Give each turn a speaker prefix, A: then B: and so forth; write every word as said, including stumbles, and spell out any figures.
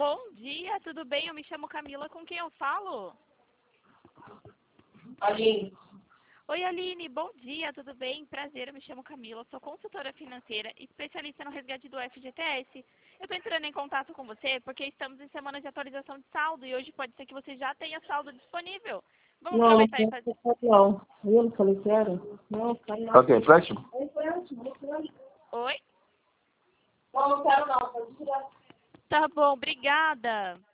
A: Bom dia, tudo bem? Eu me chamo Camila, com quem eu falo?
B: Aline.
A: Oi, Aline, bom dia, tudo bem? Prazer, eu me chamo Camila, sou consultora financeira e especialista no resgate do F G T S. Eu estou entrando em contato com você porque estamos em semana de atualização de saldo e hoje pode ser que você já tenha saldo disponível. Vamos
B: Não, não
A: aproveitar e
B: quero
A: fazer...
B: não. Eu não falei que era? Não, tá não.
C: Ok, empréstimo?
B: É empréstimo, é empréstimo.
A: Oi?
B: Não, não quero não, pode tirar.
A: Tá bom, obrigada.